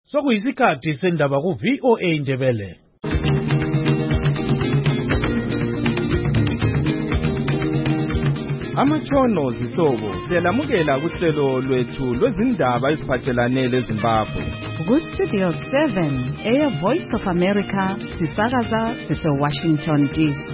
Sokuyisikhathi sendaba ku VOA Indebele. Amatshono zihlobo siyalamukela kuhlelo lwethu lwezindaba eziphathelane leZimbabwe. Ku-Studio 7 Air Voice of America sisakaza sise-Washington DC.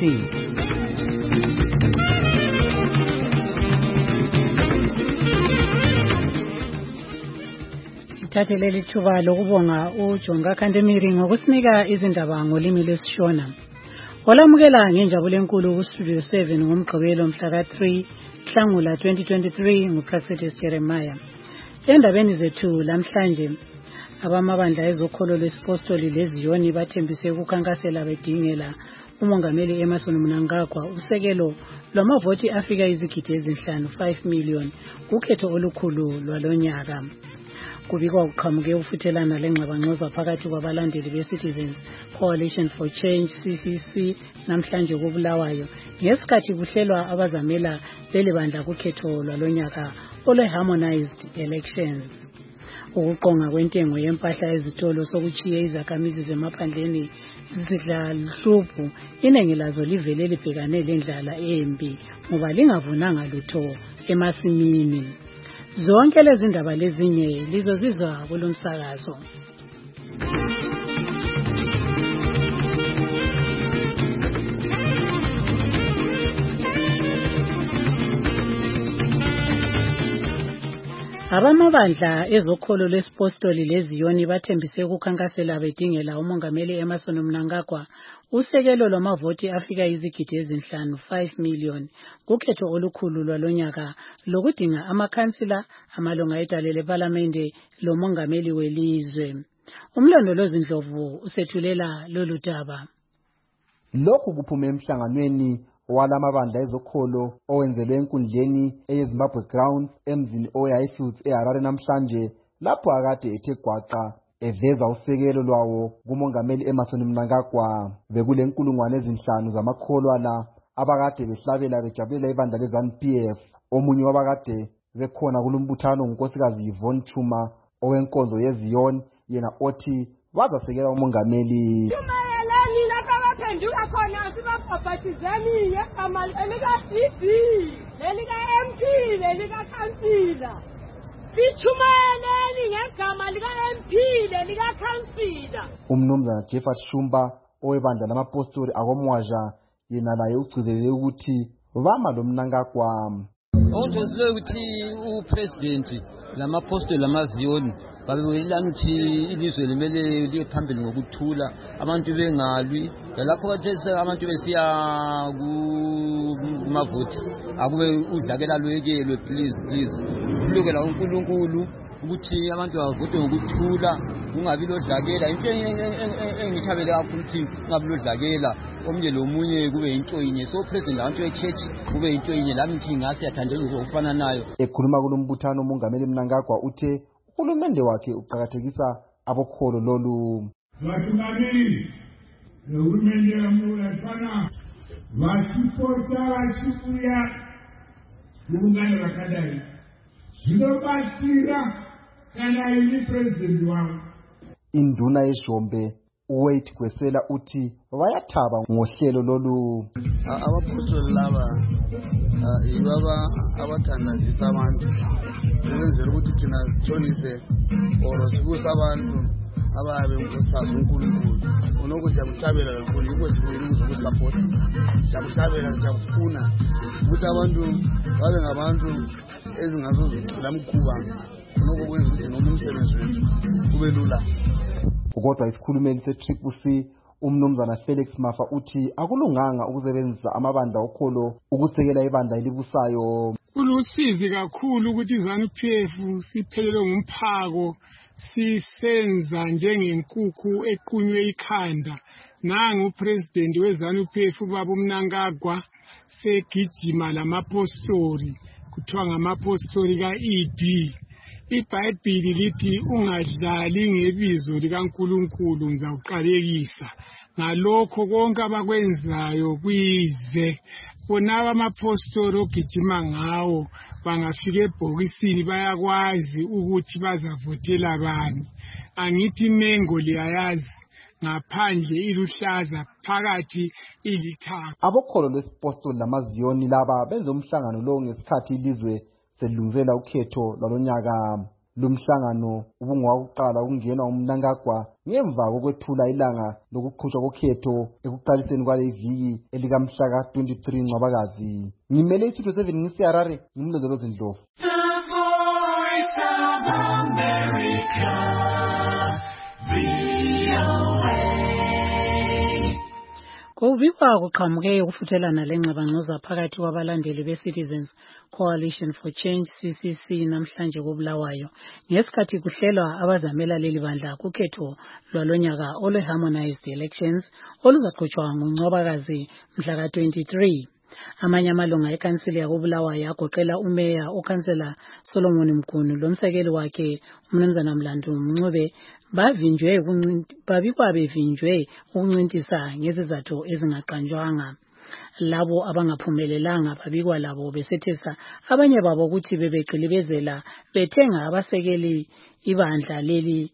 Thathe leli thuba lokubonga uJonga Kandemiri ngokusinika izindaba ngolimi lwesiShona. Olamukela ngenjabulo enkulu ku-Studio 7 ngomgqibelo mhla ka-3 Nhlangula 2023 nguPraxedis Jeremiah. Endabeni zethu lamhlanje abamabandla ezokholo lwesipostoli leziyoni bathembise ukukhankasela bedingela umongameli Emmerson Mnangagwa usekelo lwamavoti afika izigidi ezinhlanu 5 million kukhetho olukhulu lwalonyaka. Kubikwa uqhamuke ufuthelana lengxabangxoza phakathi kwabalandeli be-Citizens Coalition for Change CCC namhlanje koBulawayo ngesikhathi kuhlelwa abazamela leli bandla kukhetho lwalonyaka olwe-harmonized elections. Ukuqonga kwentengo yempahla ezitolo sokuchiye izakhamizi zemaphandleni zidla luhluphu iningi lazo livele libhekane lendlala embi ngoba lingavunanga lutho emasimini. Zonke lezi ndaba lezinye lizozizwa kulomsakazo. Abamabandla ezokholo lwesipostoli leziyoni bathembise ukukhankasela bedingela umongameli Emmerson Mnangagwa usekelo lwamavoti afika izigidi ezinhlanu 5 million kukhetho olukhulu lwalonyaka lokudinga amakhansila amalunga edale leParlamente lomongameli welizwe. Umlondolozi Ndlovu usethulela lolu daba. Lokhu kuphume emhlanganweni walamabandla ezokholo owenzelwe enkundleni eyeZimbabwe Grounds emzini oHighfields eHarare namhlanje lapho akade ethe gwaqa eveza usekelo lwawo kumongameli Emmerson Mnangagwa. Bekulenkulungwane ezinhlanu zamakholwana abakade behlabela bejabulela ibandla leZANU-PF. Omunye wabakade bekhona kulombuthano ngunkosikazi Yvonne Chuma owenkonzo yeziyoni yena othi bazasekela umongameli. Penduka khona sibabhabhathizeni ngegama lika-DD, lelika-MP, lelika-Councillor. Sichumayeleni ngegama lika-MP, lelika-Councillor. Umnumzana Jeffat Shumba owebandla lamapostoli akomwaja yena laye ugcizelele ukuthi bama lo Mnangagwa. Onjozile ukuthi upresident lamapostoli lamaziyoni babelana ukuthi ilizwe limele liye phambili ngokuthula abantu bengalwi lapho kathese abantu besiya kumavoti akube udlakela lwekelwe please kulukela uNkulunkulu ukuthi abantu bavote ngokuthula kungabi lodlakela into engithabele kakhulu ukuthi kungabi lodlakela omnye lomunye kube into yinye so president abantu echurch kube into yinye lami ngithi ngase yathandela ukufana nayo. Ekhuluma kulombuthano umongameli Mnangagwa uthe uhulumende wakhe uqhakathekisa abokholo lolu. Vatungamiri nohulumende wamulafana vachipota vachiuya kuungano rakadai zvinobatsira kana ini president wavo. Induna yeshombe uWait Kwesela uthi bayathaba ngohlelo lolu. Abapostoli laba ibaba abathandazisa abantu ukwenzela ukuthi thina sithonise or sibuse abantu ababe ngosazi uNkulunkulu unokuthi amthabela kakhulu yikho sifuna ukuzokusupport siyamthabela siyafuna ukuthi abantu babe ngabantu ezingazozicula mkhuba unokukwenza ukuthi noma umsebenzi wethu kube lula. Kodwa isikhulumeli se-CCC umnumzana Felix Mafa uthi akulunganga ukusebenzisa amabandla okholo ukusekela ibandla elibusayo. Kulusizi kakhulu ukuthi iZANU-PF siphelelwe ngumphako sisenza njengenkukhu equnywe ikhanda. Nangu upresident weZANU-PF ubaba uMnangagwa segijima lamapostoli kuthiwa ngamapostoli ka-ED. IBhayibhili lithi ungadlali ngebizo likaNkulunkulu ngizawuqalekisa. Ngalokho konke abakwenzayo kwize bonaba amapostoli ogijima ngawo bangafika ebhokisini bayakwazi ukuthi bazavotela bani. angithi imengo liyayazi ngaphandle iluhlaza phakathi ilithanga. Abokholo lwesipostoli lamaziyoni laba benze umhlangano lo ngesikhathi ilizwe selungisela ukhetho lwalonyaka. Lumhlangano ubungowakuqala ukungenwa uMnangagwa ngemva kokwethula ilanga lokuqhutshwa kokhetho ekuqaliseni kwale viki elikamhla ka-23 Ncwabakazi. Ngimele iStudio 7 ngisiHarare, ngimlondolozi Ndlovu. Kubikwa kuqhamuke ukufuthelana lengxabangxoza phakathi kwabalandeli be-Citizens Coalition for Change CCC namhlanje koBulawayo ngesikhathi kuhlelwa abazamela leli bandla kukhetho lwalonyaka olwe-harmonized elections oluzaqhutshwa ngoNcwabakazi mhla ka-23. Amanye amalunga ekansili yakoBulawayo agoqela umeya ukansela Solomon Mkunu lomsekeli wakhe uMnumzana Mlandu Mncube babikwa bevinjwe ukuncintisa ngezizathu ezingaqanjwanga. Labo abangaphumelelanga babikwa labo besethesa abanye babo ukuthi bebeqilibezela bethenga abasekeli ibandla leli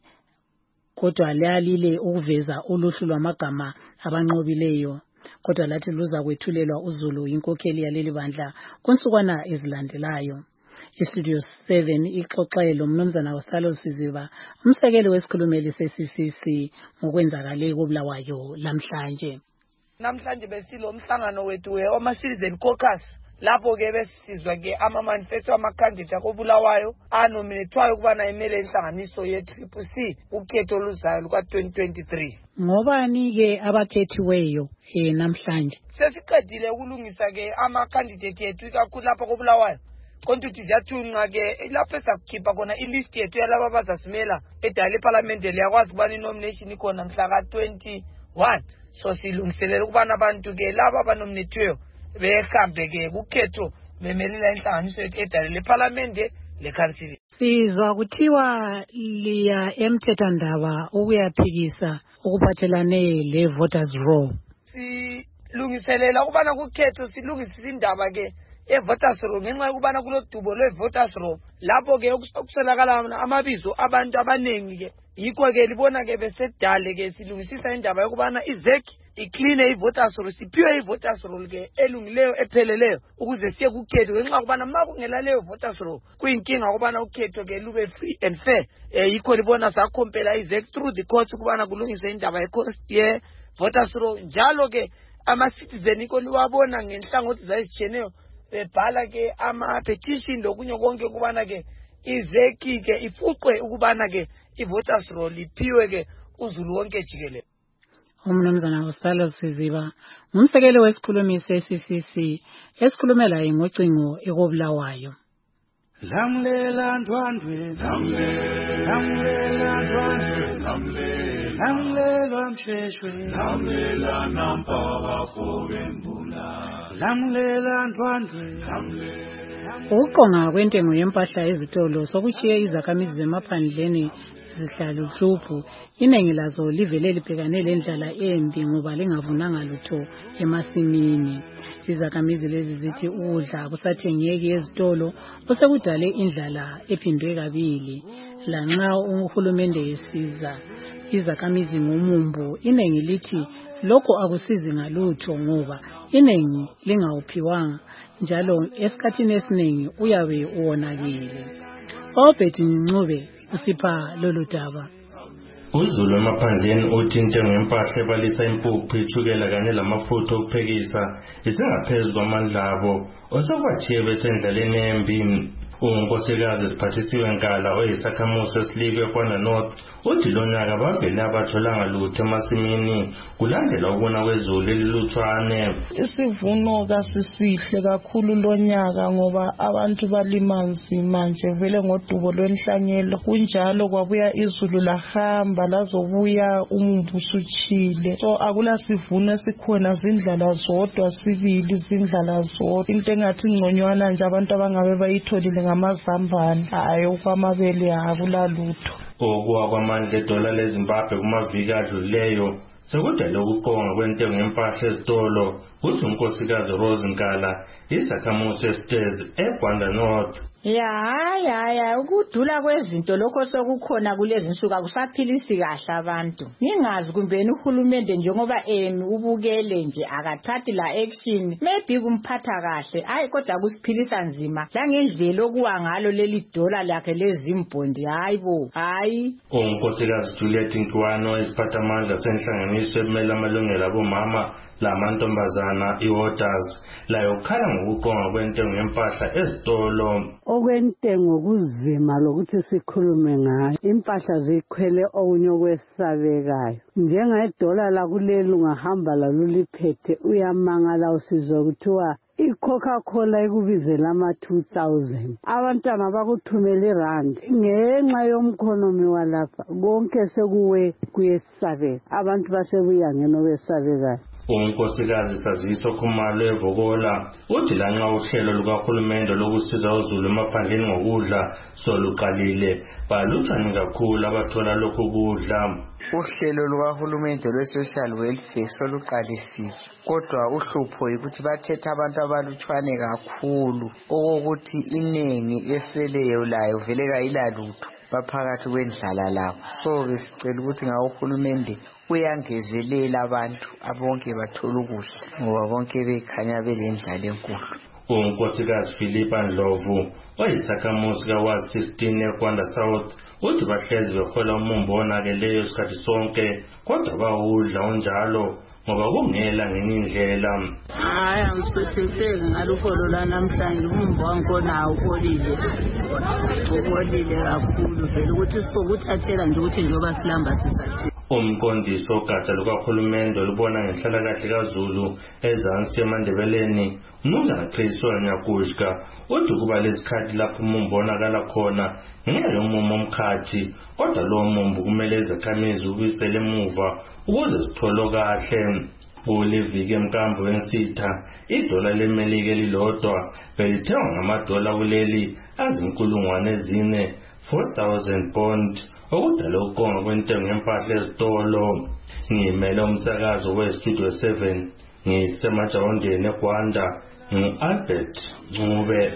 kodwa lalile ukuveza uluhlu lwamagama abanqobileyo. Kodwa lathi luza kwethulelwa uZulu inkokheli yaleli bandla kunsukwana ezilandelayo. iStudio 7 ixoxe lo Mnumzana uSalo Siziba, umsekeli wesikhulumeli se-CCC ngokwenzakale koBulawayo lamhlanje. Namhlanje besilo umhlangano wethu wama-Citizen Caucus lapho ke besizwa ke ama-manifesto ama-candidate akoBulawayo anominethwayo ukubana emele inhlanganiso ye-CCC ukhetho oluzayo luka-2023. Ngobani ke abakhethiweyo namhlanje? Sesiqedile ukulungisa ke ama-candidate yethu ikakhulu lapha koBulawayo. Kontuthi ziyathunqa ke lapho esakukhipha khona ilist yethu yalabo abazasimela edala eParliament liyakwazi ukubana inomination ikhona mhla ka-21. So silungiselela ukubana abantu ke laba abanominethiweyo behambe ke kukhetho bemelela inhlanganiso yethu edala eParliament lekhansili. Sizwa kuthiwa liya emthethwandaba ukuyaphikisa ukuphathelane le-voters roll. Silungiselela ukubana kukhetho silungisisa indaba ke voters roll ngenxa yokubana kulodubo lwe-voters roll lapho ke okusolakala amabizo abantu abaningi ke yikho ke libona ke besedale ke silungisisa indaba yokubana iZEC iclean i-voters roll siphiwe i-voters roll ke elungileyo epheleleyo ukuze siye kukhetho ngenxa yokubana ma kungela leyo voters roll kuyinkinga ukubana ukhetho ke lube free and fair. Yikho libona sakhompela iZEC through the courts ukubana kulungise indaba ye-voters roll njalo ke ama-citizen iko liwabona ngenhlangothi zayizitshiyeneyo bebhala ke ama-petition lokunye konke ukubana ke iZEC ke ifuqwe ukubana ke i-voters roll iphiwe ke uZulu wonke jikelele. Umnumzana uSalo Siziba ngumsekeli wesikhulumi se-CCC esikhulumela ngocingo ekoBulawayo. Lamlela ndwandwe lamlela msheshwe lamlela nampaba kobembula lamlela ndwandwe. Ukuqonga kwentengo yempahla ezitolo sokushiye izakhamizi zemaphandleni zihlala uhlupho. Iningi lazo livele libhekane lendlala embi ngoba lingavunanga lutho emasimini. Izakhamizi lezi zithi ukudla kusathengeki ezitolo kusekudale indlala ephindwe kabili. Lanxa uhulumende esiza izakhamizi ngomumbo, iningi lithi lokho akusizi ngalutho ngoba iningi lingawuphiwanga njalo esikhathini esiningi uyabe uwonakele. Obedi Ncube usipha lolu daba. uZulu emaphandleni uthi intengo yempahla ebalisa impuphu, ithukela kanye lamafutha okuphekisa isingaphezu kwamandla abo osokwathi besendlaleni embi. Unkosikazi Siphathisiwe Nkala oyisakhamuzi eSilikwe eKwana North uthi lonyaka bavele abatholanga lutho emasimini kulandela ukuna kwezulu eliluthwane. Isivuno kasisihle kakhulu lonyaka ngoba abantu balima nzima nje vele ngodubo lwenhlanyelo, kunjalo kwabuya izulu lahamba lazobuya umumbu usutshile, so akula sivuno esikhona, zindlala zodwa sibili, zindlala zodwa. Into engathi ngconywana nje abantu abangabe bayitholile ngamazambane, hayi okwamabele akula lutho. Okuwa kwamandla edola leZimbabwe kumaviki adlulileyo sekudale ukuqonga kwentengo yempahla ezitolo, kuthi unkosikazi Rose Nkala isakhamuzi esitezi eGwanda North. Ya ukudula kwezinto lokho sokukhona kulezi insuku akusaphilisi kahle abantu. Ngingazi kumbeni uhulumende njengoba ubukele nje akathathi la action maybe kumphatha kahle hayi kodwa kusiphilisa nzima la ngendlela okuwa ngalo leli dola lakhe lezimbondi hayi. Unkosikazi Juliet Ntwano isiphathamandla senhlanganiso emela amalungelo abomama lamantombazana iWaters layo khala ngokuqonga kwentengo yempahla ezitolo. Okwentengo kuzima lokuthi sikhulume ngayo, impahla zikhwele okunye kwesabekayo. Njengedola lakuleli ungahamba laluliphethe uyamangala usizwa kuthiwa iCoca-Cola ikubizela ama-2,000. Abantwana bakuthumela irand ngenxa yomkhonomi walapha konke sekuwe kuyesabeka, abantu basebuyangena okwesabekayo. Unkosikazi Saziso Khumalo eVokola uthi lanxa uhlelo lukahulumende lokusiza uZulu emaphandleni ngokudla soluqalile baluthani kakhulu abathola lokhu kudla. Uhlelo lukahulumende lwe-social welfare soluqalisile kodwa uhlupho ukuthi bathetha abantu abalutshwane kakhulu okokuthi iningi eseleyo layo vele kayilalutho baphakathi kwendlala labo. So besicela ukuthi ngawuhulumende uyangezelela abantu abonke bathola ukudla ngoba bonke bekhanya belendlala enkulu. Unkosikazi Philippa Ndlovu oyisakhamuzi kaWard 16 eGwanda South uthi bahlezi behola umumbo onakeleyo isikhathi sonke kodwa bawudla onjalo ngoba kungela ngenye indlela. Angisiphethiseki ngaluholo lwanamhlanje umumbo wangikhona uholile kakhulu vele ukuthi sibokuthathela nje ukuthi njengoba silamba sisathile. Umqondisi ogatsha lukahulumende olubona ngenhlalakahle kaZulu ezansi eMandebeleni uMnumzana Chris Nyakushka uthi kuba lesikhathi lapho umumbo onakala khona ngenxa yomumo omkhathi kodwa lo mumbo kumele izakhamizi ubuyisele emuva ukuze zithole kahle. Kuleviki emkambo wensitha idola leMelika elilodwa belithengwa ngamadola kuleli azinkulungwane 4,000 pound okudala ukonga kwentengo yempahla ezitolo. Ngimele umsakazo weStudio 7 ngisemajawondeni eGwanda ngu-Albert Ncube.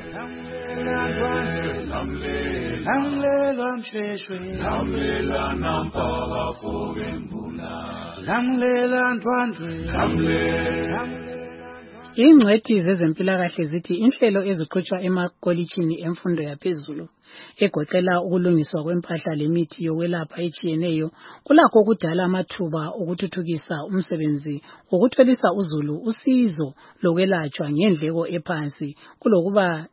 Lamlela mshweshwe lamlela nampaka fobembula lamlela ntwandwe lamlela. Ingcwethi zezempilakahle zithi inhlelo eziqhutshwa emakolitshini emfundo yaphezulu egoqela ukulungiswa kwempahla lemithi yokwelapha etshiyeneyo kulakho ukudala amathuba okuthuthukisa umsebenzi wokutholisa uZulu usizo lokwelatshwa ngendleko ephansi kulokuba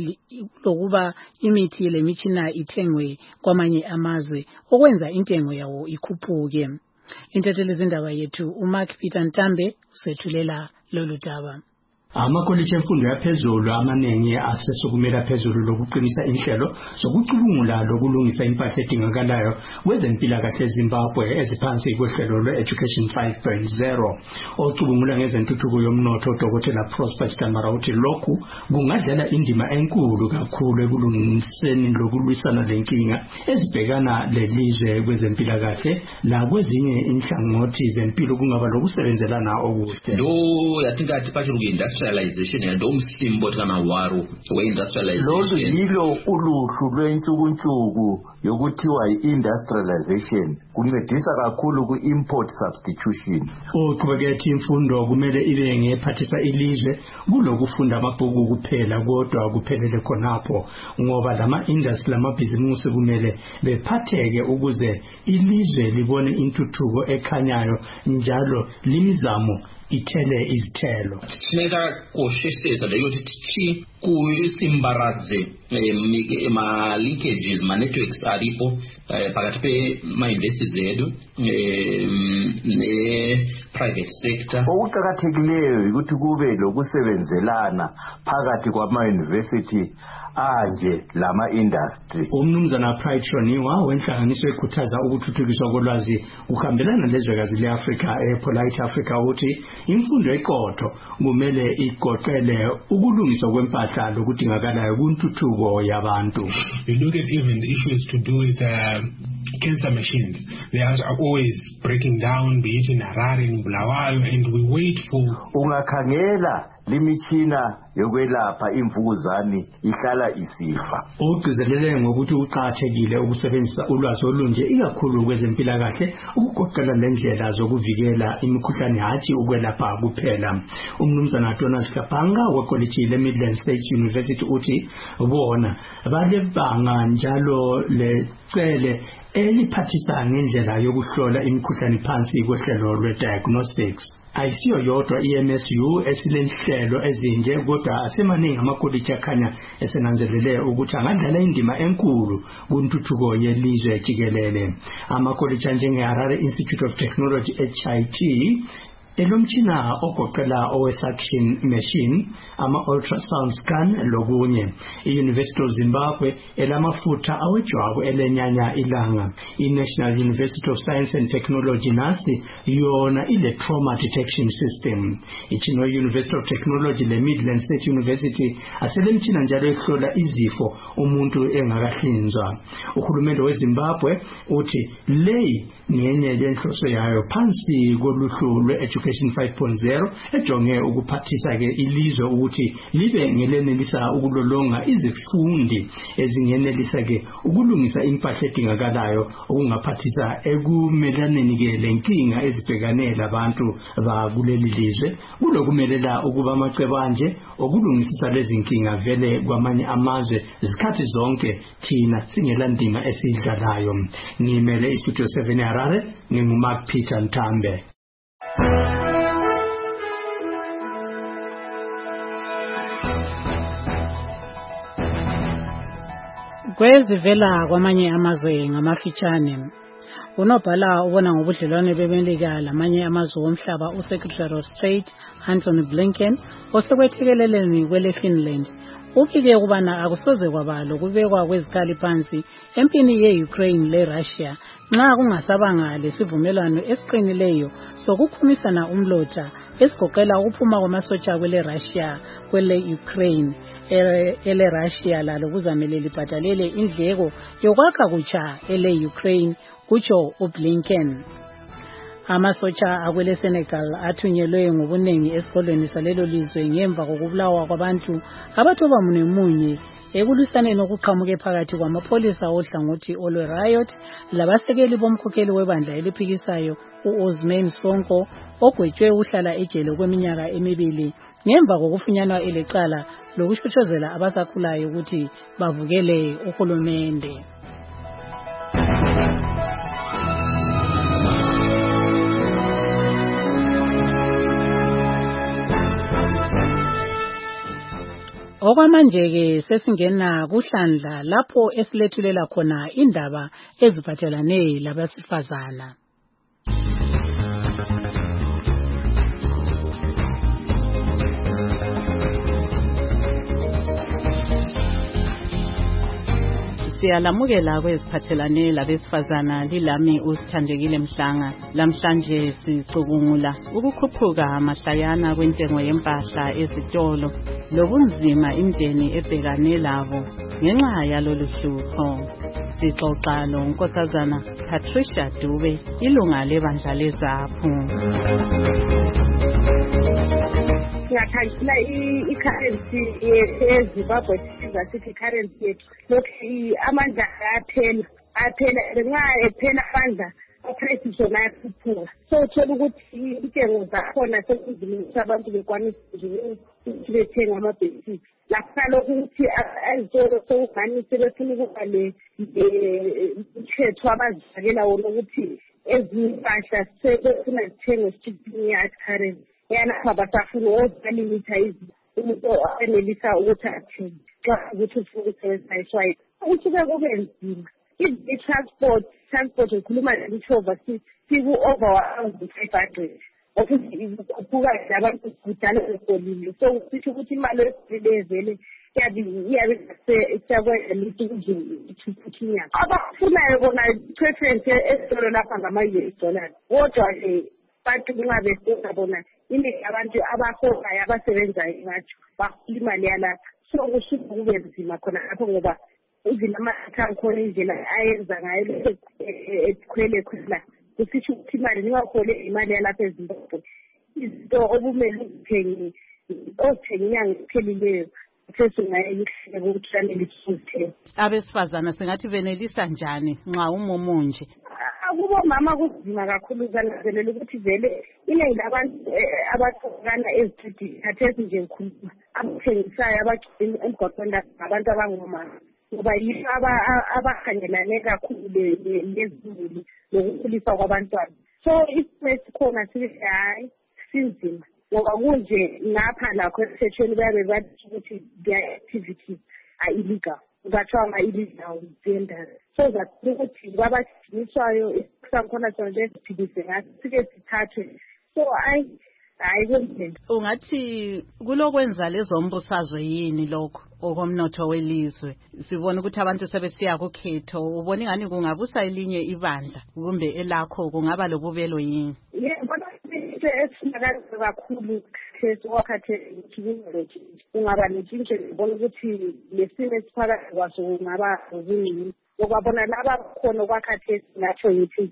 imithi lemitshina ithengwe kwamanye amazwe okwenza intengo yawo ikhuphuke. Intatheli zindaba yethu uMark Peter Ntambe usethulela lolu daba. Amakolitshi emfundo yaphezulu amaningi asesukumela phezulu lokuqinisa inhlelo zokucubungula lokulungisa impahla edingakalayo kwezempilakahle eZimbabwe eziphansi kwehlelo lwe-Education 5.0. Ocubungula ngezentuthuko yomnotho uDokotela Prosper Stamara uthi lokhu kungadlala indima enkulu kakhulu ekulungiseni lokulwisana lenkinga ezibhekana lelizwe kwezempilakahle lakwezinye inhlangothi zempilo kungaba lokusebenzelana okuhle. Yatingathi industrialization and umsimbo kamawaru we-industrialization. Lolu yilo uluhlu lwensukunsuku yokuthiwa i-industrialization kuncedisa kakhulu ku-import substitution. Uqhubekela imfundo kumele ibe ngephathisa ilizwe kulokufunda amabhuku kuphela kodwa kuphelele khonapho ngoba lama-industry lamabhizimusi kumele bephatheke ukuze ilizwe libone intuthuko ekhanyayo njalo limizamo ithele izithelo. Sineka koshesheza leyo tithi kusimbaradze ma-linkages ma-networks alipo phakathi pe-ma-investors edu ne-private sector. Okuqakathekileyo ukuthi kube lokusebenzelana phakathi kwama-university anje lama-industry. Umnumzana Pride Shoniwa wenhlanganiso ekhuthaza ukuthuthukiswa kolwazi kuhambelana lezwekazi le-Afrika ePolite Africa uthi imfundo eqotho kumele igoqele ukulungiswa kwempahla lokudingakalayo kuntuthuko intuthuko yabantu. You look at even the issues to do with cancer machines. They are always breaking down, be it in Harare, in Bulawayo, and we wait for... Ungakhangela limitshina yokwelapha imvukuzane ihlala isifa. Ugcizelele ngokuthi uqathekile ukusebenzisa ulwazi olunje ikakhulu kwezempilakahle ukugoqela lendlela zokuvikela imikhuhlane hathi ukwelapha kuphela. Umnumzana Donald Kapanga wekolleji leMidland State University uthi bona balebanga njalo lecele eliphathisa ngendlela yokuhlola imikhuhlane phansi kohlelo lwe-diagnostics. Ayisiyo yodwa iMSU esilenhlelo ezinje kodwa asemaningi amakolleji akhanya esenanzelele ukuthi angadlala indima enkulu kuntuthuko yelizwe jikelele. Amakolleji anjengeHarare Institute of Technology HIT elomtshina ogoqela owe-suction machine, ama-ultrasound scan lokunye. I-University of Zimbabwe elamafutha awejwabu elenyanya ilanga. I-National University of Science and Technology NUST yona ile-trauma detection system. I-Chino University of Technology le-Midland State University aselemtshina njalo ehlola izifo umuntu engakahlinzwa. Uhulumende weZimbabwe uthi leyi ngenye yenhloso yayo phansi koluhlu lwe-education 5.0 ejonge ukuphathisa ke ilizwe ukuthi libe ngelenelisa ukulolonga izifundi ezingenelisa ke ukulungisa impahla edingakalayo okungaphathisa ekumelaneni ke lenkinga ezibhekane labantu bakuleli lizwe kulokumelela ukuba amacebanje okulungisisa lezi nkinga vele kwamanye amazwe zikhathi zonke thina singelandima esidlalayo. Ngimele iStudio 7 Harare nginguMark Peter Ntambe. Kwezivela kwamanye amazwe ngamafitshane. Unobhala ubona ngobudlelwane bemelika lamanye amazwe omhlaba uSecretary of State Anthony Blinken osekwethekeleleni kwele Finland ubike ukubana akusoze kwaba lokubekwa kwezikali phansi empini ye-Ukraine le-Russia nxa kungasabanga lesivumelwano esiqinileyo sokukhumisana umlotha esigoqela ukuphuma kwamasotsha kwele-Russia kwele-Ukraine ele-Russia lalo kuzamele libhadalele indleko yokwakha kutsha ele-Ukraine kutsho uBlinken. Amasotsha akwele Senegal athunyelwe ngobunengi esikolweni salelo lizwe ngemva kokubulawa kwabantu abathoba munye ekulwisaneni okuqhamuke phakathi kwamapholisa ohlangothi olwe-riot labasekeli bomkhokheli webandla eliphikisayo u-Osman Sonko ogwetshwe uhlala ejele kweminyaka emibili ngemva kokufunyanwa elecala lokushuthozela abasakhulayo ukuthi bavukele uhulumende. Okwamanje ke sesingena kuhlandla lapho esilethulela khona indaba eziphathelane labesifazana. Siyalamukela kweziphathelane labesifazana lilami usithandekile Mhlanga. Lamhlanje sicubungula ukukhuphuka amahlayana kwentengo yempahla ezitolo lobunzima imndeni ebhekane labo ngenxa yalolu hlupho. Sixoxa noNkosazana Patricia Dube, ilunga lebandla leZAPHU. Ngakhangela i-currency yeZimbabwe sithi currency yethu lokhu amandla aphela nxa ephela amandla aprice zona ayakhuphuka so uthola ukuthi intengo zakhona sekuzimisa abantu bekwanisa ukuthi bethenga ama-basics lapha lokhu ukuthi ezitolo sokungani sebefuna ukuba le-mthetho abazifakela wona ukuthi ezinye impahla sebefuna zithengwe esithini ya-currency yana basafuna ozalimitha umuntu enelisa ukuthi athenge xa ukuthi ufuna ukusebenzisa iswayi usuke kube nzima i-transport ukhuluma nge-over siku-over 1,500 okuthi kukhuphuka abantu kudala befolile so kusho ukuthi imali esolile vele iyabe isakwenza ukuthi ithuthuke inyanga abafunayo bona i-preference esitolo lapha ngama-US dollars kodwa bantu kungabefuna bona iningi abantu abaholayo abasebenzayo ngathi bahola imali yalapha so kusuke kube nzima khona lapho ngoba even ama-account khona indlela ayenza ngayo ekhwele khona kusisho ukuthi imali ningakhole imali yalapha eZimbabwe izinto okumele uzithenge ozithenga inyanga ephelileyo abesifazana singathi benelisa njani nxa umumo nje? Kubomama kunzima kakhulu ukanazelela ukuthi vele iningi labantu abathokana ezitudini khathesi nje ngikhuluma abathengisayo abagcina emgwaqweni ngabantu abangomama ngoba yibo abakhangelane kakhulu lezimuli nokukhuliswa kwabantwana. So isimo esikhona sithi hayi sinzima ngoba kunje ngapha lakho esethweni bayabe bathi ukuthi their activities are illegal. Bathiwa ama-illegal vendors. So that ukuthi kwabajiniswayo isakhona sona lesiphiliswe ngathi sike sithathwe. So hayi kwenzeni. Ungathi kulokwenza lezo mbusazwe yini lokho okomnotho welizwe? Sibona ukuthi abantu sebesiya kukhetho. Ubona ingani kungabusa elinye ibandla kumbe elakho kungaba lobubelo yini? Yebo, esinakazi kakhulu wakhathesi ukuthi kungaba netshintsho ngibona ukuthi lesimo esiphakathi kwaso kungaba ubunini ngokwabona laba khona kwakhathesi natsho yithi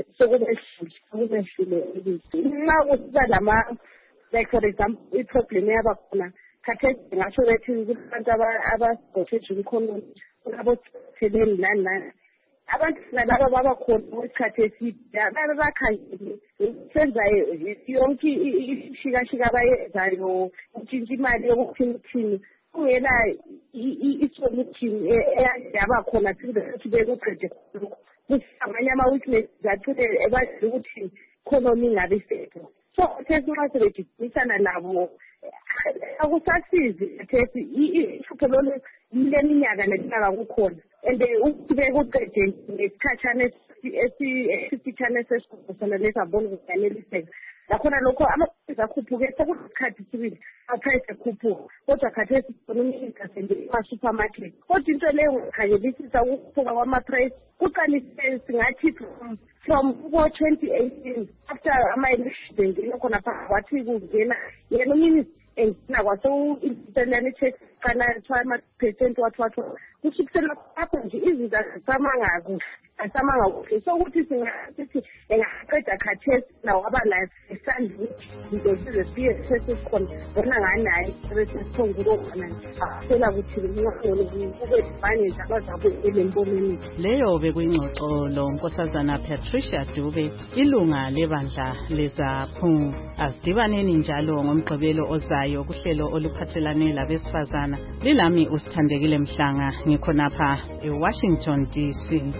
sekubehlile nxa kusiba lama like for example iproblem yaba khona khathesi ngasho bethi ukuthi abantu abasigotheje umkhono abotheleni nani abantu nalaba babakhona kwesikhathi eside bakhangele senza yonke ishikashika abayenzayo utshintsha imali yokuthini kungela isolution yaba khona ukuthi bekuqede kusamanye ama-weaknesses athile ebazi ukuthi economy ingabe isetho. So khathesi nxa sebedinisana labo akusasizi khathesi ihlupho lolu leminyaka neminyaka kukhona and ukuthi bekuqede ngesikhatshana esifitshane esesikhona lesabona ukuyaneliseka lakhona lokho amaprice akhuphuke sekusikhathi sibili amaprice akhuphuka kodwa khathesi sibona senje ema-supermarket kodwa into leyo ngikhangelisisa ukukhuphuka kwamaprice kuqalise singathi from ko-2018 after ama-election ngino khona phaa wathi kungena yena uminister engina kwaseuinselane check kana ama-percent wathi kusukisela lapho nje izinto azisamanga kuhle so ukuthi singathi engaqeda khathesi nawo abalayo esandla ukuthi into sizesiye sesikhona bona ngani hayi sebesesikhongulo khona asela ukuthi ngingakhono kube dibane nje abazabe elemboneni. Leyo bekuyingxoxo lo Nkosazana Patricia Dube ilunga lebandla leZAPHU. Asidibaneni njalo ngomgqibelo ozayo kuhlelo oluphathelane labesifazana. Lilami uSithandekile Mhlanga ngikhonapha eWashington DC.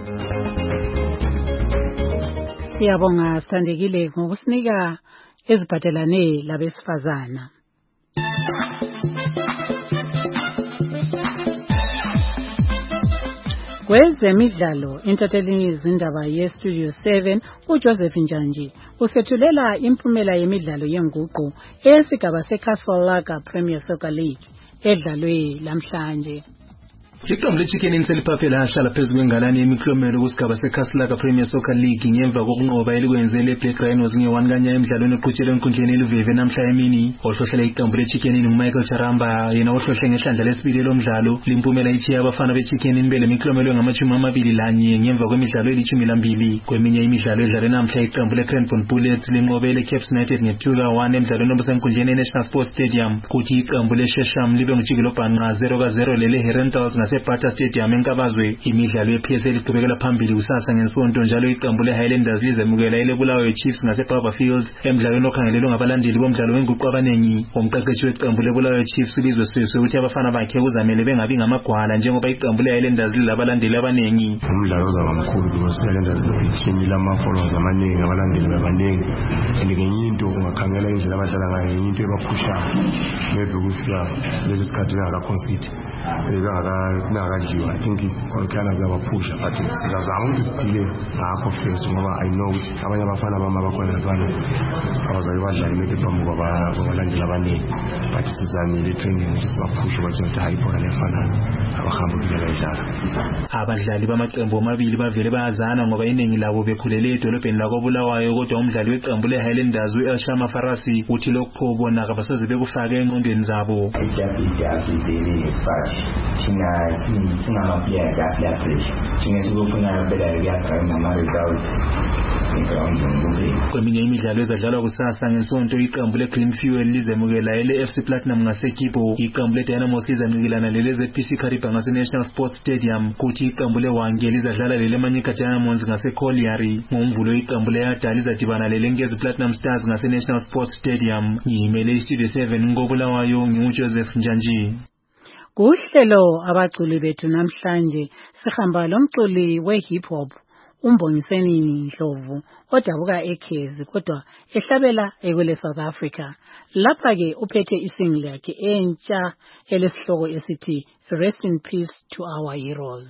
Siyabonga Sithandekile ngokusinika eziphathelane labesifazana. Kwezemidlalo intatheli izindaba yeStudio 7 uJoseph Njanji usethulela impumela yemidlalo yenguqu esigaba seCastle Premier Soccer League edlalwe lamhlanje. Iqembu leChicken Inn seliphaphela lahlala phezulu kwengalane yemiklomelo kusigaba seCastle Premier Soccer League ngemva kokunqoba elikwenzele Black Rhinos nge-1 kanya emidlalweni oqhutshelwe enkundleni eLuveve namhla emini. Ohlohlela iqembu leChicken Inn nguMichael Charamba yena ohlohle ngehlandla lesibili lomdlalo. Limpumela ichiya abafana beChicken Inn belemiklomelo engama-21 ngemva kwemidlalo eli-12. Kweminye imidlalo edlalwe namhla iqembu leCranbourne Bullets linqobele Caps United nge-2-1 emidlalweni obusenkundleni eNational Sports Stadium. Kuthi iqembu leShesham libe ngujikelo bhanqa 0-0 leHerentals Bata Stadium enkabazwe. Imidlalo yePSL iqhubekela phambili kusasa ngesonto njalo iqembu leHighlanders lizemukela eleBulawayo Chiefs ngaseBarberfield emidlalweni okhangelelwe ngabalandeli bomdlalo wenguqu abanengi. Umqeqeshi weqembu leBulawayo Chiefs Bizwe Siswe uthi abafana bakhe kuzamele bengabi ngamagwala njengoba iqembu leHighlanders lilabalandeli abanengi. Umdlalo uzaba mkhulu because iHighlanders iteam ilama-followers amaningi abalandeli babaningi and ngenye into ungakhangela indlela abadlala ngayo ngenye into ebaphushayo maybe ukufika lesi sikhathi bengakaconcede bengakadliwa. I think khona kuyabaphusha but sizazama ukuthi sidile ngakho first ngoba I know ukuthi abanye abafana bami abakhona lapha abazabe badlala imeke phambi kwabalandeli abaningi but sizamile i-training ukuthi sibaphushe ukuthi hayi ibhola liyafanayo abahamba kudlala idlala. Abadlali bamaqembu amabili bavele bayazana ngoba iningi labo bekhulele edolobheni lakoBulawayo, kodwa umdlali weqembu leHighlanders u-Elshama Farasi uthi lokho bona abasaze bekufake engqondweni zabo. Kweminye imidlalo ezadlalwa kusasa ngesonto, iqembu leGreen Fuel lizemukela ele-FC Platinum ngaseKipo, iqembu leDynamos lizancikilana lele-ZPC Kariba ngase-National Sports Stadium, kuthi iqembu leWange lizadlala lele-Manyika Diamonds ngaseColiari. Ngomvulo iqembu le-Yada lizadibana lele-Nkezi Platinum Stars ngase-National Sports Stadium. Ngiyimele iStudio 7 ngoBulawayo, nginguJoseph Njanji. Kuhlelo abaculi bethu namhlanje sihamba lomculi we-hip hop uMbongiseni Ndlovu odabuka eKhezi kodwa ehlabela ekwele South Africa. Lapha ke uphethe isingle yakhe entsha elesihloko esithi Rest in Peace to Our Heroes.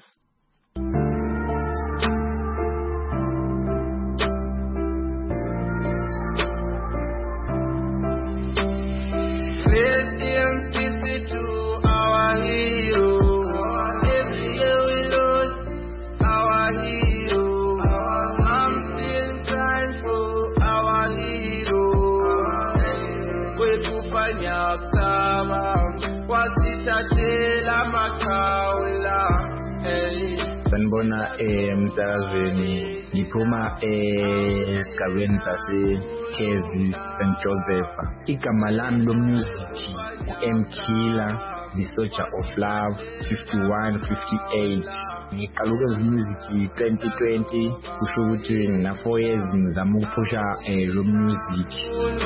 Rest in peace to our heroes. Every year we lose our heroes. I'm still crying for our heroes. Kwekufanya kusaba wasithathela makawela. Sanibona emsakazweni, ngiphuma esigabeni saseKhezi St Joseph. Igama lami lomusic uMkiller, the Soldier of Love 5158. Ngiqala ukwenza music 2020, kusho ukuthi ngina 4 years ngizama ukuphusha lo music.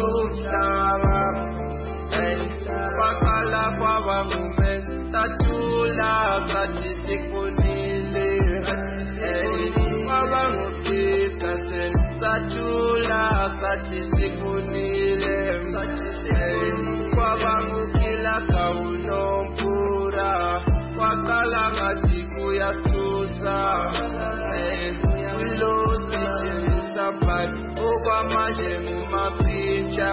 Wakala kwaba movement tatula kati sikunile kwaba ngufikasen tatula kati sikunile kwaba ngukila kaunompura wakala kati kuyatuza we lost somebody okwamanje ngumapicha.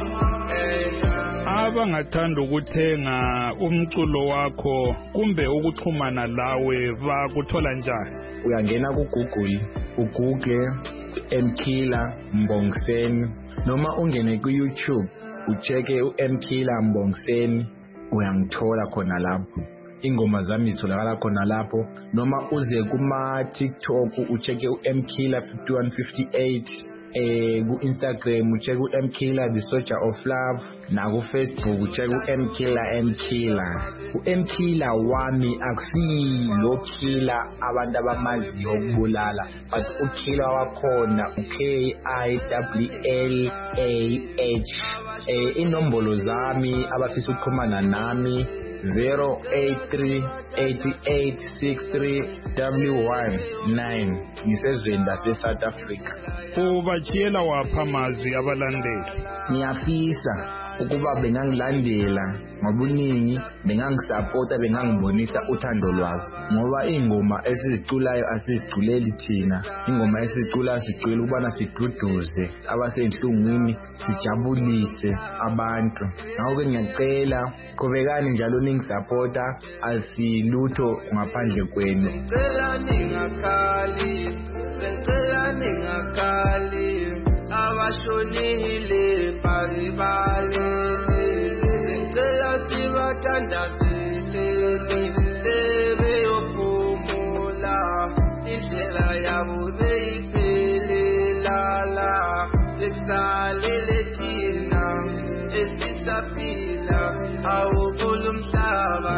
Abangathanda ukuthenga umculo wakho kumbe ukuxhumana lawe bakuthola njani? Uyangena ku Google, ugoogle Mkiller Mbongiseni, noma ungene ku YouTube ucheke uMkiller Mbongiseni, uyangithola khona lapho. Ingoma zami zitholakala khona lapho, noma uze kuma TikTok ucheke uMkiller 5158. Ku Instagram ucheke uMkiller the Soldier of Love, na ku Facebook ucheke uMkiller. uMkiller wami akusilo killer abantu abamaziyo ukubulala, but ukiller wakhona KILLAH. Inombolo zami abafisa ukuxhumana nami 08388631119. Ngisezweni lase-South Africa. Ubachiyela wapha amazwi abalandeli? Ngiyafisa ukuba bengangilandela ngobuningi, bengangisapota, bengangibonisa uthando lwabo, ngoba ingoma esiziculayo asiziculeli thina. Ingoma esizicula siculela ukubana siduduze abasenhlungwini, sijabulise abantu. Ngakho-ke ngiyacela qhubekani njalo ningisapota, asilutho ngaphandle kwenu. Ngicela ningakali abashonile baribale, ngicela sibathandazele sebeyophumula, indlela yabo beyiphelelala, sekusalele thina esisaphila awukhula umhlaba.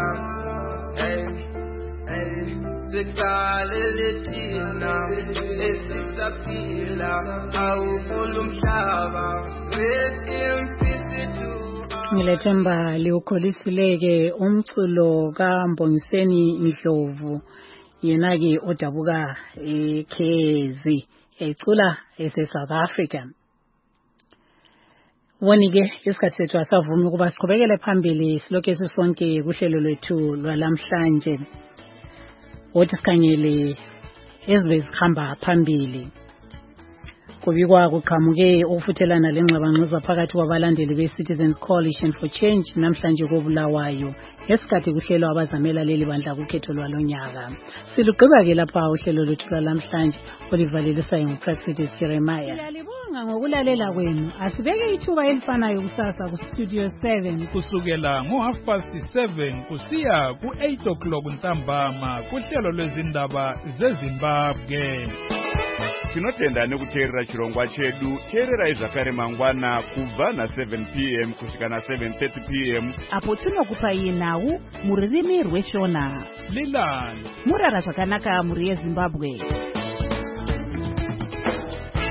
Sekusalele thina esisaphila awukhula umhlaba. Rest in peace to Ngilethemba liukholisile umculo kaMbongiseni Ndlovu, yena ke odabuka eKhezi ecula ese South Africa. Wonike isikhathi sethu asavumi ukuba siqhubekele phambili silokhu sisonke kuhlelo lwethu lwalamhlanje. Wothi sikhangele ezibe zihamba phambili. Kubikwa kuqhamuke ukufuthelana lengxabangxoza phakathi kwabalandeli be-Citizens Coalition for Change namhlanje koBulawayo ngesikhathi kuhlelwa abazamela leli bandla kukhetho lwalonyaka. Silugqiba-ke lapha uhlelo lwethu lwalamhlanje olivalisayo nguPraxidis Jeremiah. Siyalibonga ngokulalela kwenu. Asibeke ithuba elifanayo kusasa kuStudio 7 kusukela ngo7:30 kusiya ku8 ntambama kuhlelo lwezindaba zeZimbabwe. Tinotenda nekuteerera chirongwa chedu. Teerera zvakare mangwana kubva na7 p.m. kusvika na7:30 p.m. apo tinokupa iye nhau mururimi rweshona. Lilani murara zvakanaka muri yeZimbabwe.